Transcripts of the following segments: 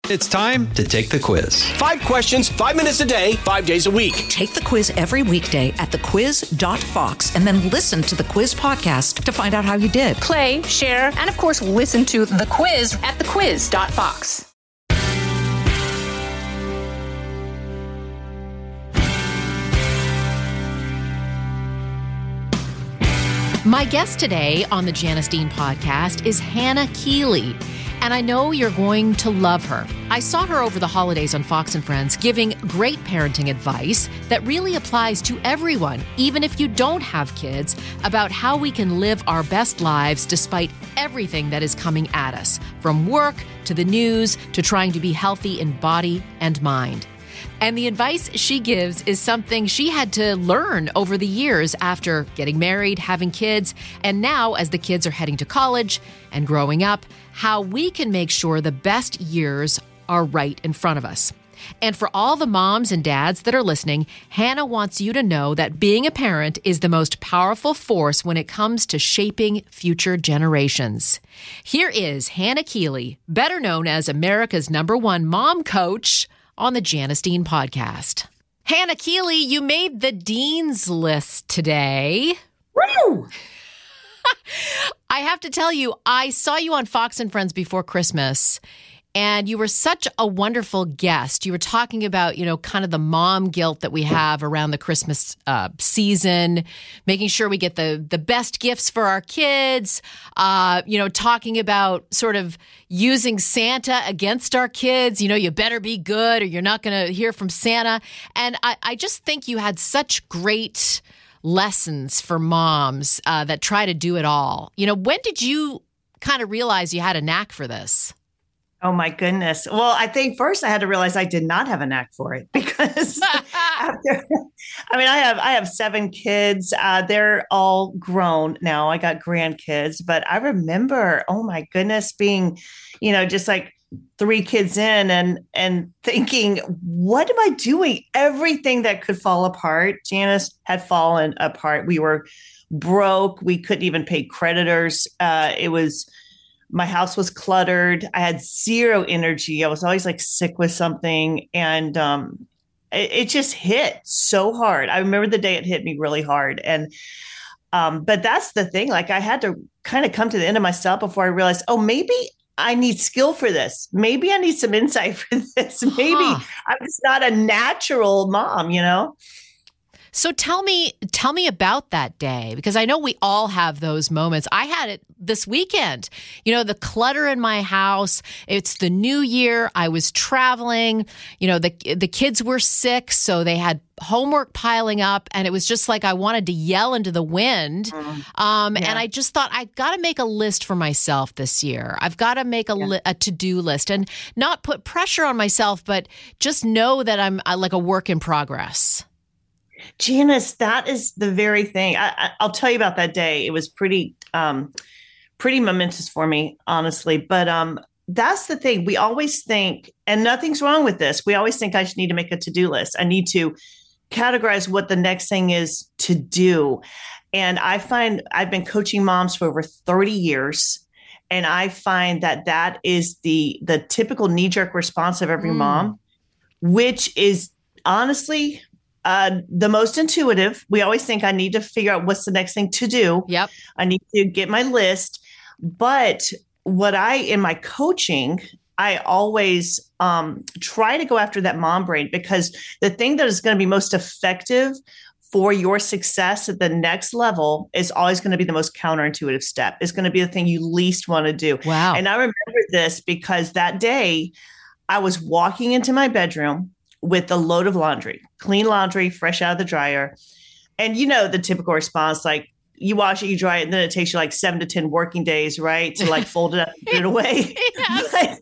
It's time to take the quiz. 5 questions, 5 minutes a day, 5 days a week. Take the quiz every weekday at thequiz.fox and then listen to the quiz podcast to find out how you did. Play, share, and of course, listen to The Quiz at thequiz.fox. My guest today on the Janice Dean podcast is Hannah Keeley, and I know you're going to love her. I saw her over the holidays on Fox and Friends giving great parenting advice that really applies to everyone, even if you don't have kids, about how we can live our best lives despite everything that is coming at us, from work to the news to trying to be healthy in body and mind. And the advice she gives is something she had to learn over the years after getting married, having kids, and now as the kids are heading to college and growing up, how we can make sure the best years are right in front of us. And for all the moms and dads that are listening, Hannah wants you to know that being a parent is the most powerful force when it comes to shaping future generations. Here is Hannah Keeley, better known as America's #1 mom coach, on the Janice Dean podcast. Hannah Keeley, you made the Dean's List today. Woo! I have to tell you, I saw you on Fox and Friends before Christmas, and you were such a wonderful guest. You were talking about, kind of the mom guilt that we have around the Christmas season, making sure we get the best gifts for our kids, talking about sort of using Santa against our kids. You better be good or you're not going to hear from Santa. And I just think you had such great lessons for moms that try to do it all. When did you kind of realize you had a knack for this? Oh my goodness. Well, I think first I had to realize I did not have a knack for it because I have 7 kids. They're all grown now. I got grandkids, but I remember, oh my goodness, being, just like 3 kids in and thinking, what am I doing? Everything that could fall apart. Janice had fallen apart. We were broke. We couldn't even pay creditors. My house was cluttered. I had 0 energy. I was always like sick with something. And it just hit so hard. I remember the day it hit me really hard. And but that's the thing. Like I had to kind of come to the end of myself before I realized, oh, maybe I need skill for this. Maybe I need some insight for this. Maybe I'm just not a natural mom, So tell me about that day, because I know we all have those moments. I had it this weekend. The clutter in my house. It's the new year. I was traveling. The kids were sick, so they had homework piling up, and it was just like I wanted to yell into the wind. And I just thought, I've got to make a list for myself this year. I've got to make a to-do list and not put pressure on myself, but just know that I'm like a work in progress. Janice, that is the very thing. I'll tell you about that day. It was pretty momentous for me, honestly. But that's the thing. We always think, and nothing's wrong with this, we always think I just need to make a to-do list. I need to categorize what the next thing is to do. And I find I've been coaching moms for over 30 years. And I find that is the typical knee-jerk response of every mom, which is honestly the most intuitive. We always think I need to figure out what's the next thing to do. Yep. I need to get my list. But in my coaching, I always try to go after that mom brain, because the thing that is going to be most effective for your success at the next level is always going to be the most counterintuitive step. It's going to be the thing you least want to do. Wow. And I remember this because that day I was walking into my bedroom with a load of laundry, clean laundry, fresh out of the dryer. And the typical response, like you wash it, you dry it, and then it takes you like 7 to 10 working days, right? To like fold it up and put it away. Yes.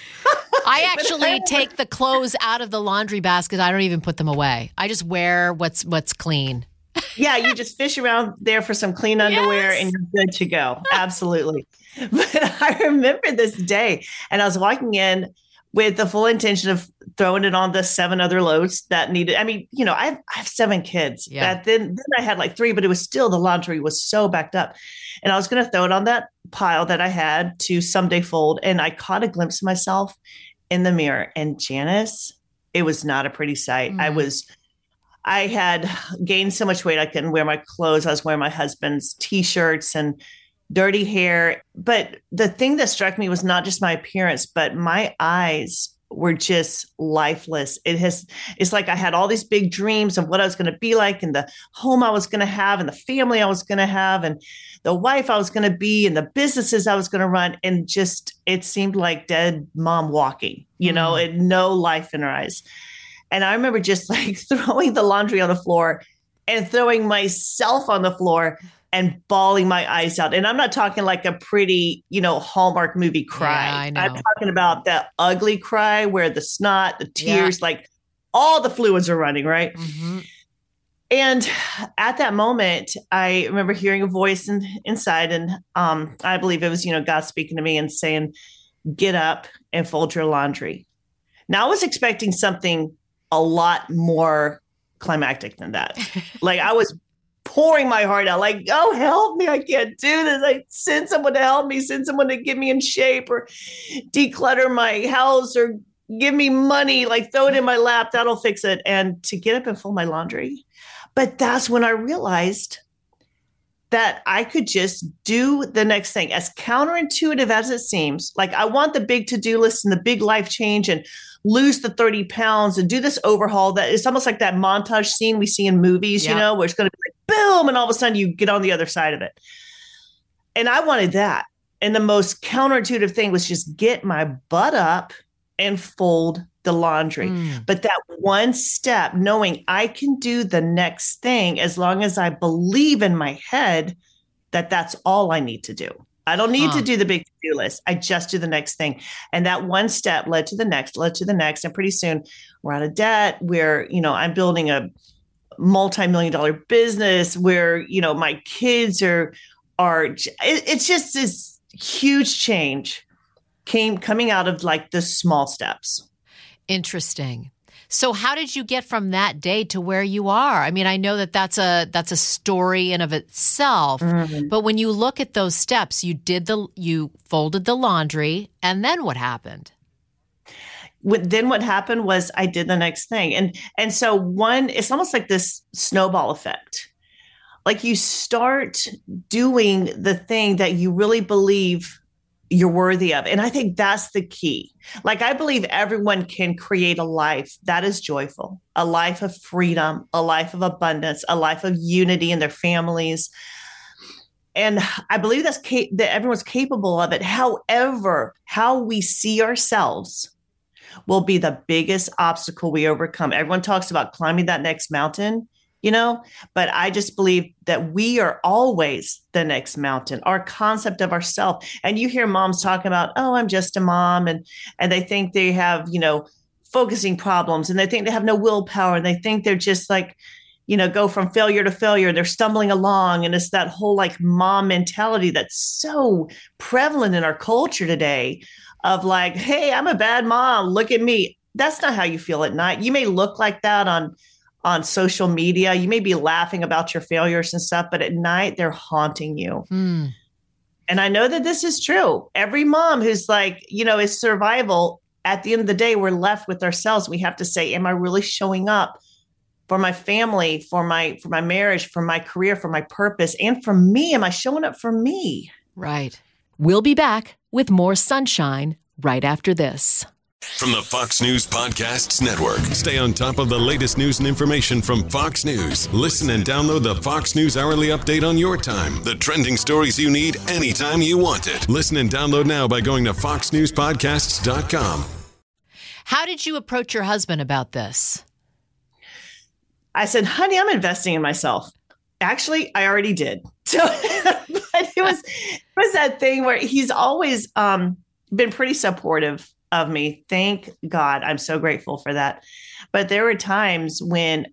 I actually take the clothes out of the laundry basket. I don't even put them away. I just wear what's clean. Yeah, you just fish around there for some clean underwear and you're good to go. Absolutely. But I remember this day, and I was walking in with the full intention of throwing it on the 7 other loads that needed. I mean, I have 7 kids. Yeah. Then I had like 3, but it was still, the laundry was so backed up. And I was going to throw it on that pile that I had to someday fold. And I caught a glimpse of myself in the mirror, and Janice, it was not a pretty sight. I had gained so much weight. I couldn't wear my clothes. I was wearing my husband's t-shirts and dirty hair. But the thing that struck me was not just my appearance, but my eyes were just lifeless. It's like I had all these big dreams of what I was going to be like, and the home I was going to have, and the family I was going to have, and the wife I was going to be, and the businesses I was going to run. And just, it seemed like dead mom walking, and no life in her eyes. And I remember just like throwing the laundry on the floor and throwing myself on the floor and bawling my eyes out. And I'm not talking like a pretty, Hallmark movie cry. Yeah, I'm talking about that ugly cry where the snot, the tears, like all the fluids are running, right? Mm-hmm. And at that moment, I remember hearing a voice inside, and I believe it was, God speaking to me and saying, get up and fold your laundry. Now I was expecting something a lot more climactic than that. Like I was pouring my heart out, like, oh, help me. I can't do this. I send someone to help me, send someone to get me in shape or declutter my house or give me money, like throw it in my lap. That'll fix it. And to get up and fold my laundry. But that's when I realized that I could just do the next thing. As counterintuitive as it seems, like I want the big to-do list and the big life change and lose the 30 pounds and do this overhaul. That it's almost like that montage scene we see in movies, where it's going to be like, boom, and all of a sudden you get on the other side of it. And I wanted that. And the most counterintuitive thing was just get my butt up and fold the laundry. But that one step, knowing I can do the next thing as long as I believe in my head that that's all I need to do. I don't need to do the big to-do list. I just do the next thing. And that one step led to the next. And pretty soon we're out of debt. I'm building a multi-million-dollar business where, my kids are, it's just this huge change coming out of like the small steps. Interesting. So how did you get from that day to where you are? I mean, I know that that's a story in of itself, but when you look at those steps, you folded the laundry, and then what happened? Then what happened was I did the next thing. And so it's almost like this snowball effect. Like you start doing the thing that you really believe you're worthy of. And I think that's the key. Like I believe everyone can create a life that is joyful, a life of freedom, a life of abundance, a life of unity in their families. And I believe that everyone's capable of it. However, how we see ourselves will be the biggest obstacle we overcome. Everyone talks about climbing that next mountain, but I just believe that we are always the next mountain, our concept of ourselves. And you hear moms talking about, oh, I'm just a mom. And they think they have, focusing problems, and they think they have no willpower, and they think they're just like, go from failure to failure. They're stumbling along. And it's that whole like mom mentality that's so prevalent in our culture today of like, hey, I'm a bad mom. Look at me. That's not how you feel at night. You may look like that on social media. You may be laughing about your failures and stuff, but at night they're haunting you. And I know that this is true. Every mom who's like, is survival. At the end of the day, we're left with ourselves. We have to say, am I really showing up for my family, for my marriage, for my career, for my purpose, and for me? Am I showing up for me? Right. We'll be back with more Sunshine right after this. From the Fox News Podcasts Network. Stay on top of the latest news and information from Fox News. Listen and download the Fox News Hourly Update on your time. The trending stories you need anytime you want it. Listen and download now by going to foxnewspodcasts.com. How did you approach your husband about this? I said, honey, I'm investing in myself. Actually, I already did. So but it was that thing where he's always been pretty supportive of me. Thank God. I'm so grateful for that. But there were times when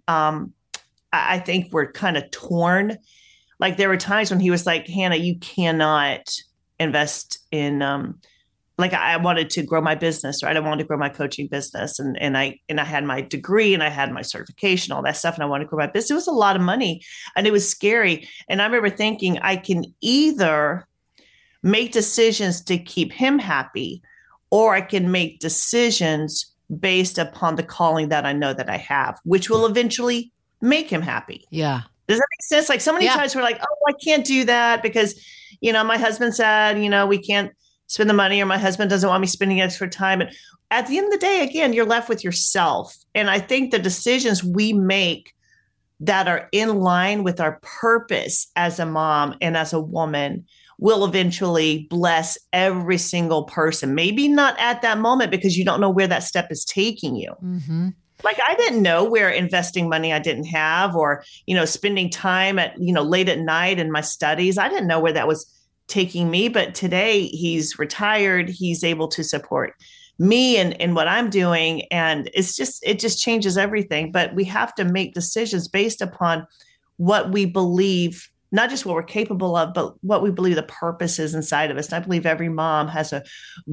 I think we're kind of torn. Like there were times when he was like, Hannah, you cannot invest in, like I wanted to grow my business, right? I wanted to grow my coaching business. And I had my degree and I had my certification, all that stuff. And I wanted to grow my business. It was a lot of money and it was scary. And I remember thinking I can either make decisions to keep him happy, or I can make decisions based upon the calling that I know that I have, which will eventually make him happy. Yeah. Does that make sense? Like so many times we're like, oh, I can't do that because, my husband said, we can't spend the money, or my husband doesn't want me spending extra time. And at the end of the day, again, you're left with yourself. And I think the decisions we make that are in line with our purpose as a mom and as a woman will eventually bless every single person. Maybe not at that moment because you don't know where that step is taking you. Mm-hmm. Like I didn't know where investing money I didn't have, or, spending time at, late at night in my studies. I didn't know where that was taking me. But today he's retired. He's able to support me and what I'm doing. And it just changes everything. But we have to make decisions based upon what we believe, not just what we're capable of, but what we believe the purpose is inside of us. And I believe every mom has a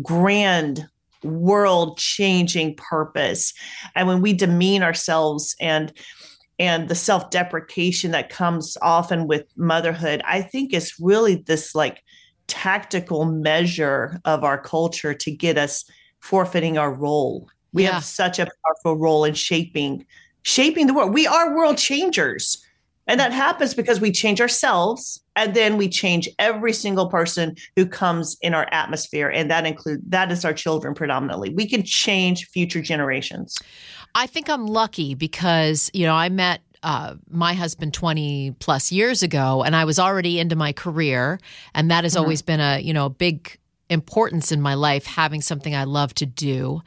grand world-changing purpose. And when we demean ourselves and the self-deprecation that comes often with motherhood, I think it's really this like tactical measure of our culture to get us forfeiting our role. We have such a powerful role in shaping the world. We are world changers. And that happens because we change ourselves, and then we change every single person who comes in our atmosphere. And that is our children predominantly. We can change future generations. I think I'm lucky because, I met my husband 20 plus years ago, and I was already into my career. And that has always been a big importance in my life, having something I love to do.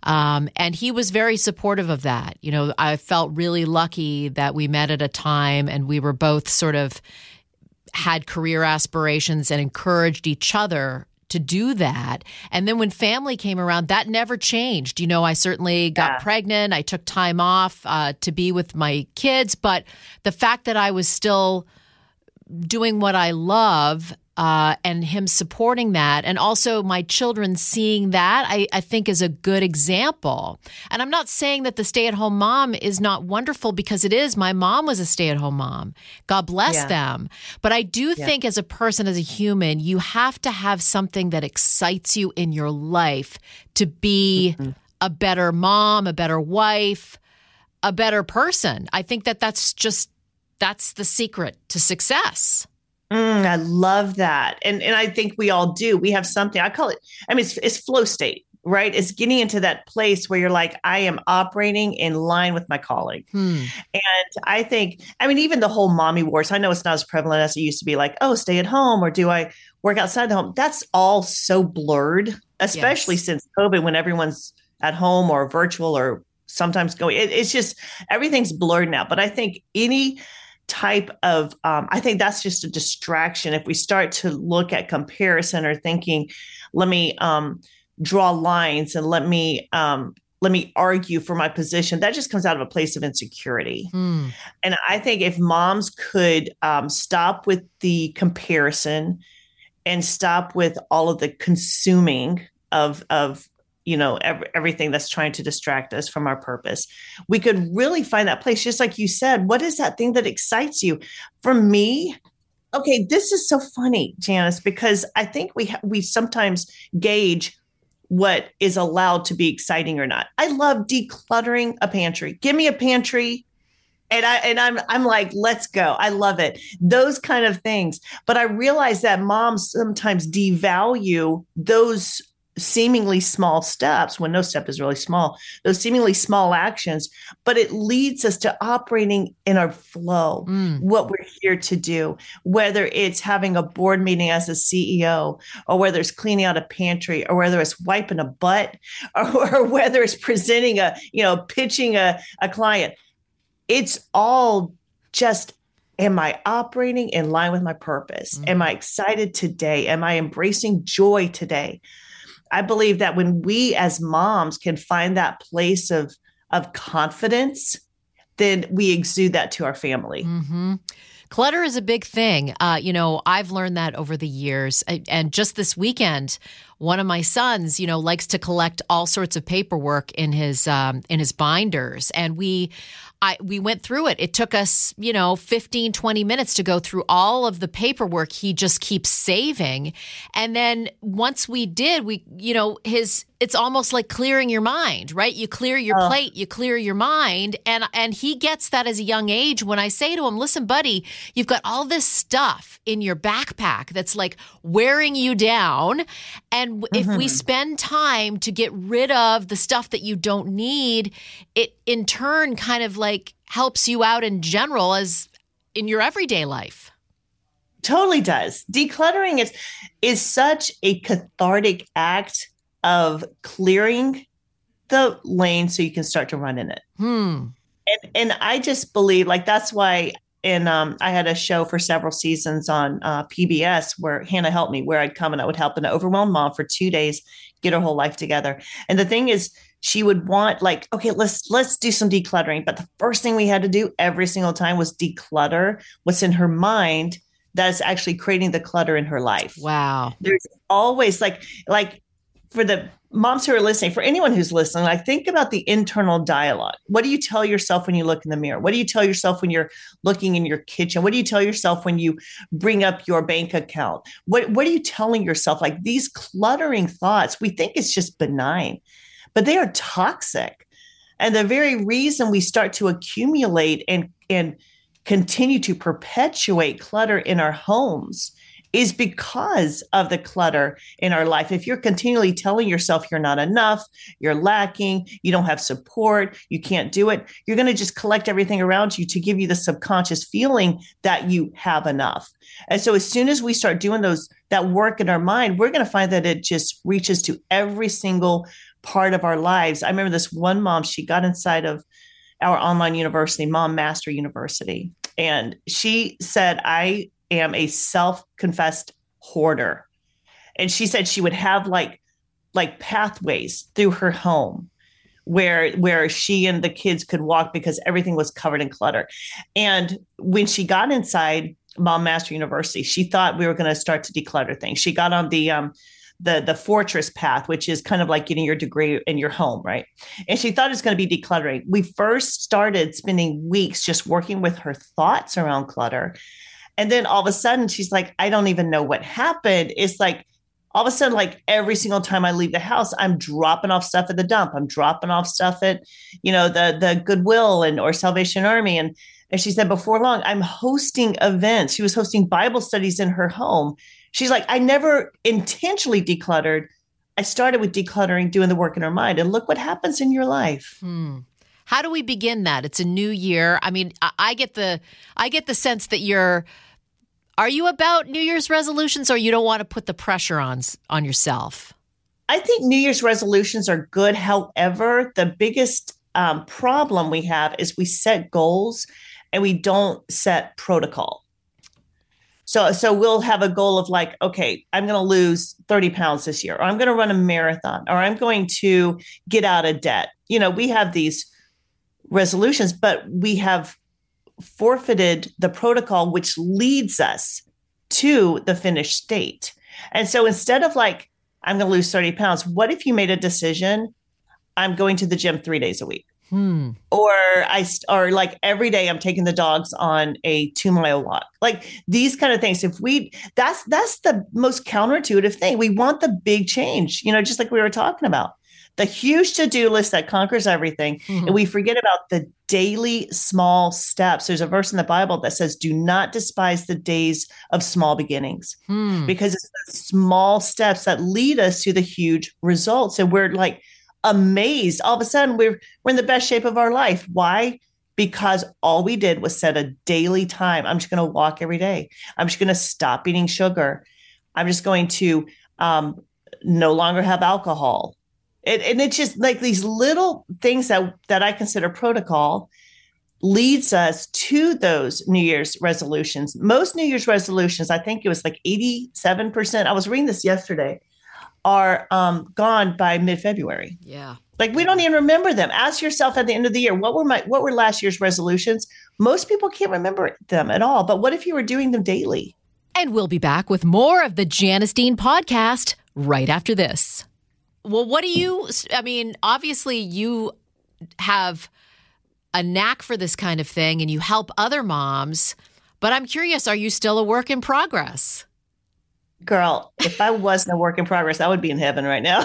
And he was very supportive of that. I felt really lucky that we met at a time and we were both sort of had career aspirations and encouraged each other to do that. And then when family came around, that never changed. I certainly got pregnant. I took time off to be with my kids. But the fact that I was still doing what I love and him supporting that, and also my children seeing that, I think is a good example. And I'm not saying that the stay-at-home mom is not wonderful, because it is. My mom was a stay-at-home mom. God bless them. But I do think as a person, as a human, you have to have something that excites you in your life to be a better mom, a better wife, a better person. I think that's the secret to success. I love that. And I think we all do. We have something, I call it, it's flow state, right? It's getting into that place where you're like, I am operating in line with my calling. And I think, even the whole mommy wars, I know it's not as prevalent as it used to be, like, oh, stay at home, or do I work outside the home? That's all so blurred, especially since COVID, when everyone's at home or virtual or sometimes going, it's just, everything's blurred now. But I think any type of, I think that's just a distraction. If we start to look at comparison or thinking, let me draw lines and let me argue for my position, that just comes out of a place of insecurity. And I think if moms could stop with the comparison and stop with all of the consuming of everything that's trying to distract us from our purpose, we could really find that place. Just like you said, what is that thing that excites you? For me, okay, this is so funny, Janice, because I think we sometimes gauge what is allowed to be exciting or not. I love decluttering a pantry. Give me a pantry, and I'm like, let's go. I love it. Those kind of things. But I realize that moms sometimes devalue those seemingly small steps, when no step is really small, those seemingly small actions, but it leads us to operating in our flow, what we're here to do, whether it's having a board meeting as a CEO, or whether it's cleaning out a pantry, or whether it's wiping a butt, or whether it's presenting pitching a client. It's all just, am I operating in line with my purpose? Am I excited today? Am I embracing joy today? I believe that when we as moms can find that place of confidence, then we exude that to our family. Clutter is a big thing. I've learned that over the years. And just this weekend, one of my sons, likes to collect all sorts of paperwork in his binders. And we went through it. It took us, 15, 20 minutes to go through all of the paperwork he just keeps saving. And then once we did, it's almost like clearing your mind, right? You clear your plate, you clear your mind. And he gets that as a young age when I say to him, listen, buddy, you've got all this stuff in your backpack that's like wearing you down. And if we spend time to get rid of the stuff that you don't need, it in turn kind of like helps you out in general as in your everyday life. Totally does. Decluttering is such a cathartic act of clearing the lane so you can start to run in it. And I just believe that's why I had a show for several seasons on PBS where Hannah helped me, where I'd come and I would help an overwhelmed mom for 2 days get her whole life together. And the thing is, she would want okay, let's do some decluttering. But the first thing we had to do every single time was declutter what's in her mind that is actually creating the clutter in her life. Wow. There's always like for the moms who are listening, for anyone who's listening, think about the internal dialogue. What do you tell yourself when you look in the mirror? What do you tell yourself when you're looking in your kitchen? What do you tell yourself when you bring up your bank account? What are you telling yourself? These cluttering thoughts, we think it's just benign, but they are toxic. And the very reason we start to accumulate and continue to perpetuate clutter in our homes is because of the clutter in our life. If you're continually telling yourself you're not enough, you're lacking, you don't have support, you can't do it, you're going to just collect everything around you to give you the subconscious feeling that you have enough. And so as soon as we start doing that work in our mind, we're going to find that it just reaches to every single part of our lives. I remember this one mom, she got inside of our online university, Mom Master University, and she said, I am a self-confessed hoarder. And she said she would have like pathways through her home where she and the kids could walk because everything was covered in clutter. And when she got inside Mom Master University, she thought we were going to start to declutter things. She got on the Fortress path, which is kind of like getting your degree in your home, right? And she thought it's going to be decluttering. We first started spending weeks just working with her thoughts around clutter. And then all of a sudden she's like, I don't even know what happened. It's like all of a sudden, every single time I leave the house, I'm dropping off stuff at the dump. I'm dropping off stuff at, the Goodwill or Salvation Army. And she said before long, I'm hosting events. She was hosting Bible studies in her home. She's like, I never intentionally decluttered. I started with decluttering, doing the work in her mind. And look what happens in your life. How do we begin that? It's a new year. I mean, I get the sense that are you about New Year's resolutions, or you don't want to put the pressure on yourself? I think New Year's resolutions are good. However, the biggest problem we have is we set goals and we don't set protocol. So we'll have a goal of okay, I'm going to lose 30 pounds this year, or I'm going to run a marathon, or I'm going to get out of debt. We have these resolutions, but we have forfeited the protocol, which leads us to the finished state. And so instead of I'm going to lose 30 pounds, what if you made a decision? I'm going to the gym 3 days a week. Or every day I'm taking the dogs on a 2-mile walk. These kind of things. That's the most counterintuitive thing. We want the big change, just like we were talking about. The huge to-do list that conquers everything. And we forget about the daily small steps. There's a verse in the Bible that says, do not despise the days of small beginnings, because it's the small steps that lead us to the huge results. And we're amazed. All of a sudden we're in the best shape of our life. Why? Because all we did was set a daily time. I'm just going to walk every day. I'm just going to stop eating sugar. I'm just going to no longer have alcohol. And it's just these little things that I consider protocol leads us to those New Year's resolutions. Most New Year's resolutions, I think it was 87%. I was reading this yesterday, are gone by mid-February. Yeah. We don't even remember them. Ask yourself at the end of the year, what were last year's resolutions? Most people can't remember them at all. But what if you were doing them daily? And we'll be back with more of the Janice Dean podcast right after this. Well, obviously you have a knack for this kind of thing and you help other moms, but I'm curious, are you still a work in progress? Girl, if I wasn't a work in progress, I would be in heaven right now.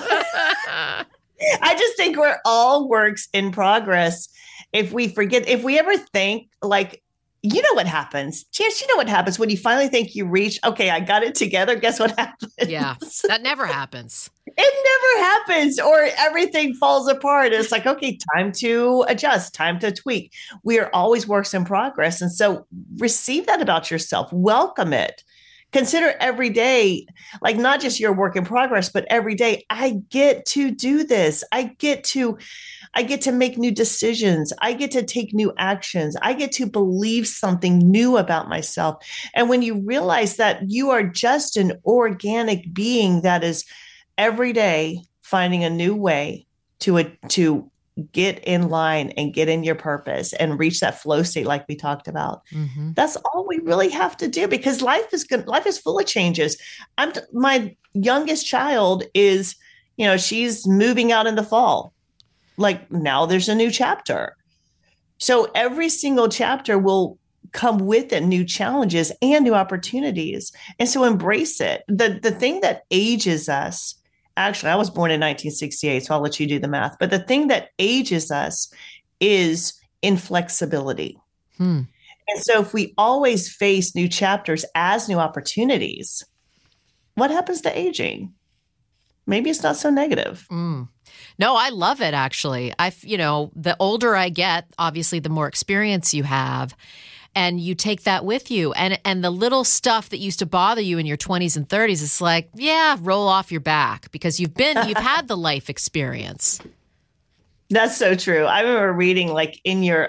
I just think we're all works in progress. If we ever think like, you know what happens? Chance, you know what happens when you finally think you reach, okay, I got it together. Guess what happens? Yeah, that never happens. It never happens, or everything falls apart. It's like, okay, time to adjust, time to tweak. We are always works in progress. And so receive that about yourself. Welcome it. Consider every day, like not just your work in progress, but every day, I get to do this. I get to make new decisions. I get to take new actions. I get to believe something new about myself. And when you realize that you are just an organic being that is every day finding a new way to get in line and get in your purpose and reach that flow state like we talked about. Mm-hmm. That's all we really have to do, because life is good. Life is full of changes. My youngest child is, she's moving out in the fall. Like now there's a new chapter. So every single chapter will come with it new challenges and new opportunities. And so embrace it. The thing that ages us, actually, I was born in 1968, so I'll let you do the math. But the thing that ages us is inflexibility. And so if we always face new chapters as new opportunities, what happens to aging? Maybe it's not so negative. No, I love it, actually. The older I get, obviously, the more experience you have. And you take that with you. And the little stuff that used to bother you in your 20s and 30s, it's like, yeah, roll off your back, because you've had the life experience. That's so true. I remember reading, like, in your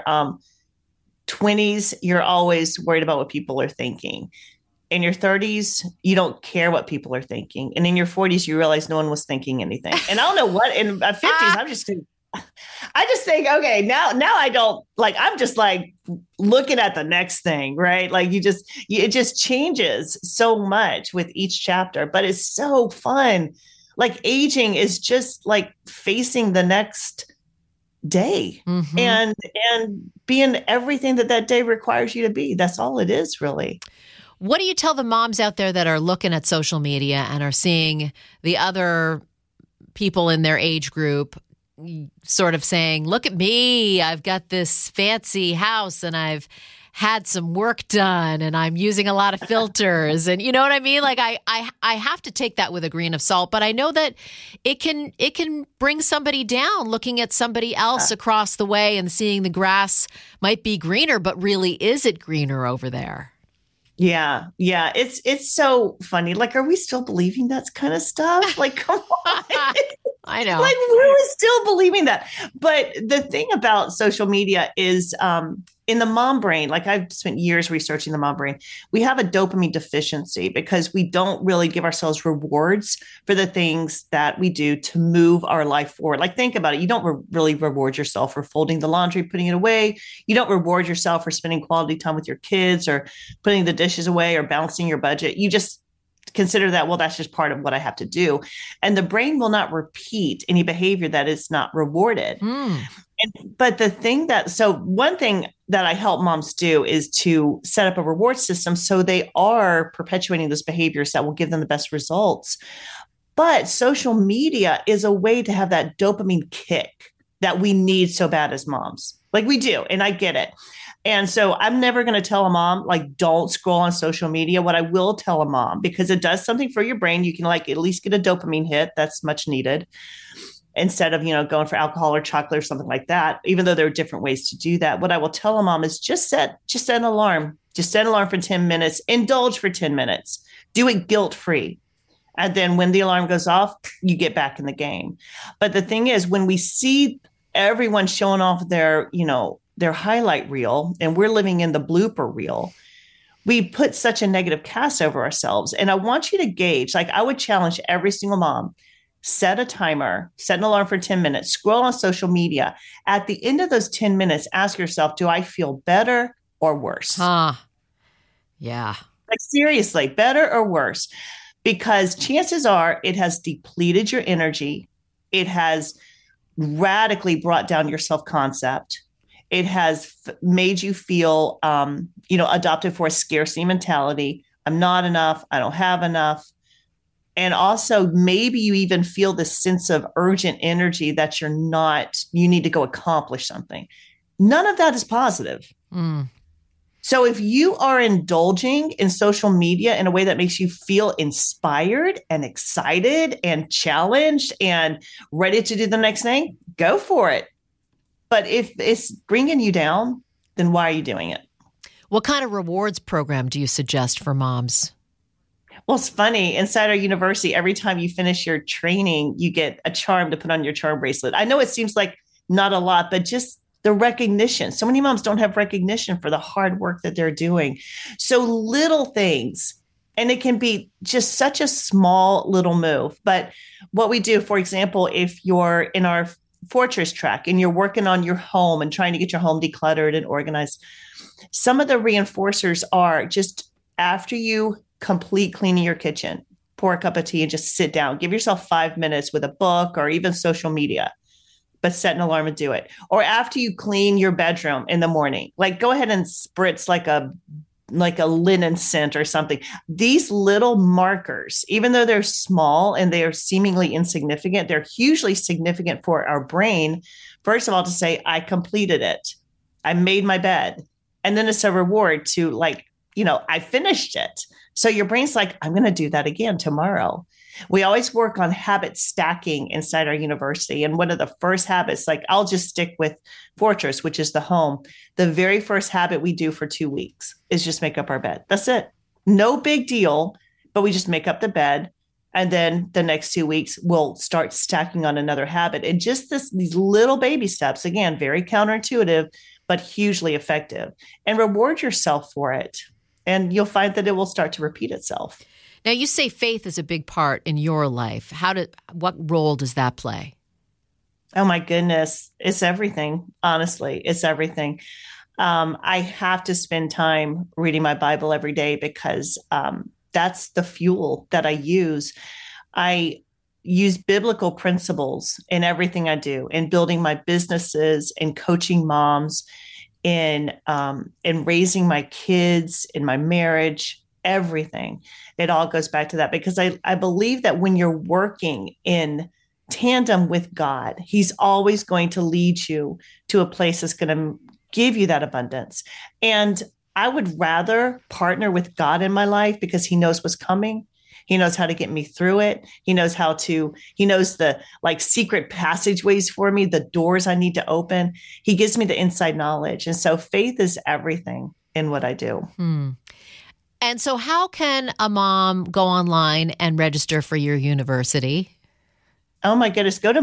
20s, you're always worried about what people are thinking. In your 30s, you don't care what people are thinking. And in your 40s, you realize no one was thinking anything. And I don't know what, in my 50s, I just think, okay, now I don't, like, I'm just like looking at the next thing, right? Like it just changes so much with each chapter, but it's so fun. Like aging is just like facing the next day and being everything that day requires you to be. That's all it is, really. What do you tell the moms out there that are looking at social media and are seeing the other people in their age group sort of saying, look at me, I've got this fancy house and I've had some work done and I'm using a lot of filters, and you know what I mean? Like I have to take that with a grain of salt, but I know that it can bring somebody down looking at somebody else across the way and seeing the grass might be greener, but really, is it greener over there? Yeah. It's so funny. Like, are we still believing that kind of stuff? Like, come on. I know. Like, we're still believing that. But the thing about social media is in the mom brain, like I've spent years researching the mom brain, we have a dopamine deficiency because we don't really give ourselves rewards for the things that we do to move our life forward. Like, think about it. You don't really reward yourself for folding the laundry, putting it away. You don't reward yourself for spending quality time with your kids or putting the dishes away or balancing your budget. You just consider that, well, that's just part of what I have to do. And the brain will not repeat any behavior that is not rewarded. But one thing that I help moms do is to set up a reward system so they are perpetuating those behaviors that will give them the best results. But social media is a way to have that dopamine kick that we need so bad as moms. Like, we do, and I get it. And so I'm never going to tell a mom, like, don't scroll on social media. What I will tell a mom, because it does something for your brain, you can like at least get a dopamine hit. That's much needed, instead of, going for alcohol or chocolate or something like that, even though there are different ways to do that. What I will tell a mom is just set an alarm. Just set an alarm for 10 minutes. Indulge for 10 minutes. Do it guilt-free. And then when the alarm goes off, you get back in the game. But the thing is, when we see everyone showing off their highlight reel and we're living in the blooper reel, we put such a negative cast over ourselves. And I want you to gauge, like, I would challenge every single mom, set a timer, set an alarm for 10 minutes, scroll on social media. At the end of those 10 minutes, ask yourself, do I feel better or worse? Yeah. Like, seriously, better or worse? because chances are it has depleted your energy. It has radically brought down your self-concept. It has made you feel, adopted for a scarcity mentality. I'm not enough. I don't have enough. And also maybe you even feel this sense of urgent energy that you need to go accomplish something. None of that is positive. So if you are indulging in social media in a way that makes you feel inspired and excited and challenged and ready to do the next thing, go for it. But if it's bringing you down, then why are you doing it? What kind of rewards program do you suggest for moms? Well, it's funny. Inside our university, every time you finish your training, you get a charm to put on your charm bracelet. I know it seems like not a lot, but just the recognition. So many moms don't have recognition for the hard work that they're doing. So little things, and it can be just such a small little move. But what we do, for example, if you're in our Fortress track and you're working on your home and trying to get your home decluttered and organized, some of the reinforcers are just after you complete cleaning your kitchen, pour a cup of tea and just sit down. Give yourself 5 minutes with a book or even social media, but set an alarm and do it. Or after you clean your bedroom in the morning, like go ahead and spritz like a linen scent or something. These little markers, even though they're small and they are seemingly insignificant, they're hugely significant for our brain. First of all, to say, I completed it. I made my bed. And then it's a reward to I finished it. So your brain's like, I'm going to do that again tomorrow. We always work on habit stacking inside our university. And one of the first habits, I'll just stick with Fortress, which is the home. The very first habit we do for 2 weeks is just make up our bed. That's it. No big deal, but we just make up the bed. And then the next 2 weeks, we'll start stacking on another habit. And just these little baby steps, again, very counterintuitive, but hugely effective. And reward yourself for it. And you'll find that it will start to repeat itself. Now, you say faith is a big part in your life. What role does that play? Oh, my goodness. It's everything. Honestly, it's everything. I have to spend time reading my Bible every day because that's the fuel that I use. I use biblical principles in everything I do, in building my businesses, in coaching moms, in raising my kids, in my marriage, everything. It all goes back to that because I believe that when you're working in tandem with God, He's always going to lead you to a place that's going to give you that abundance. And I would rather partner with God in my life because He knows what's coming. He knows how to get me through it. He knows the secret passageways for me, the doors I need to open. He gives me the inside knowledge. And so faith is everything in what I do. And so how can a mom go online and register for your university? Oh my goodness. Go to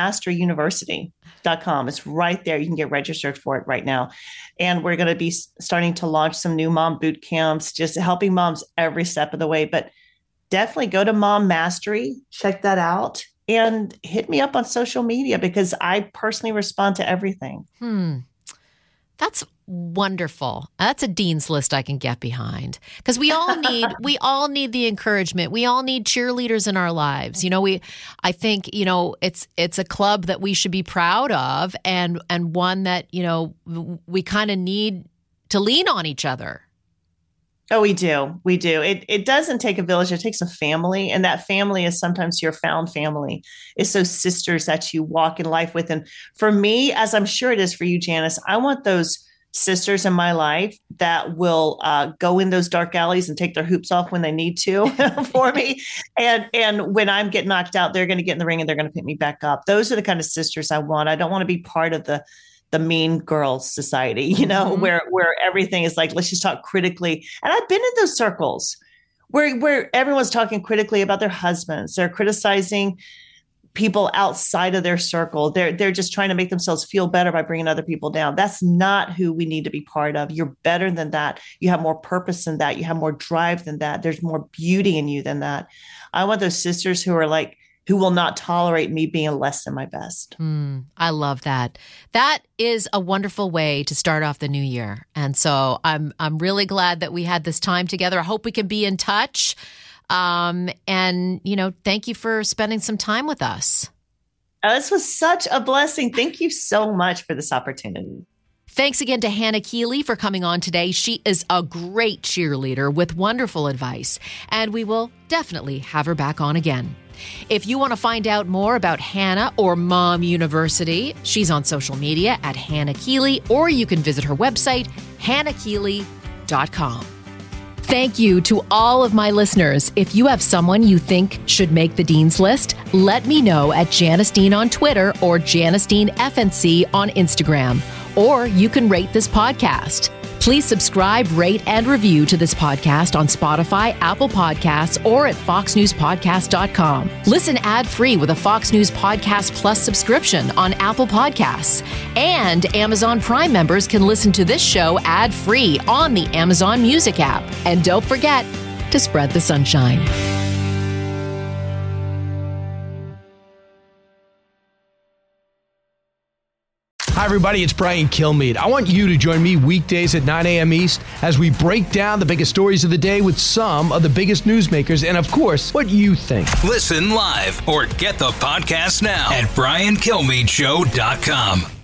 mommasteruniversity.com. It's right there. You can get registered for it right now. And we're going to be starting to launch some new mom boot camps, just helping moms every step of the way. But definitely go to Mom Mastery, check that out, and hit me up on social media because I personally respond to everything. That's wonderful. That's a dean's list I can get behind because we all need the encouragement. We all need cheerleaders in our lives. I think it's a club that we should be proud of and one that we kind of need to lean on each other. Oh, we do. We do. It doesn't take a village. It takes a family. And that family is sometimes your found family. It's those sisters that you walk in life with. And for me, as I'm sure it is for you, Janice, I want those sisters in my life that will go in those dark alleys and take their hoops off when they need to for me. And when I'm getting knocked out, they're going to get in the ring and they're going to pick me back up. Those are the kind of sisters I want. I don't want to be part of the mean girls society, where everything is like, let's just talk critically. And I've been in those circles where everyone's talking critically about their husbands. They're criticizing people outside of their circle. They're just trying to make themselves feel better by bringing other people down. That's not who we need to be part of. You're better than that. You have more purpose than that. You have more drive than that. There's more beauty in you than that. I want those sisters who will not tolerate me being less than my best. I love that. That is a wonderful way to start off the new year. And so I'm really glad that we had this time together. I hope we can be in touch. And, thank you for spending some time with us. This was such a blessing. Thank you so much for this opportunity. Thanks again to Hannah Keeley for coming on today. She is a great cheerleader with wonderful advice, and we will definitely have her back on again. If you want to find out more about Hannah or Mom University, she's on social media at Hannah Keeley, or you can visit her website, hannahkeeley.com. Thank you to all of my listeners. If you have someone you think should make the Dean's List, let me know at Janice Dean on Twitter or Janice Dean FNC on Instagram. Or you can rate this podcast. Please subscribe, rate, and review to this podcast on Spotify, Apple Podcasts, or at foxnewspodcast.com. Listen ad-free with a Fox News Podcast Plus subscription on Apple Podcasts. And Amazon Prime members can listen to this show ad-free on the Amazon Music app. And don't forget to spread the sunshine. Hi, everybody. It's Brian Kilmeade. I want you to join me weekdays at 9 a.m. East as we break down the biggest stories of the day with some of the biggest newsmakers and, of course, what you think. Listen live or get the podcast now at BrianKilmeadeShow.com.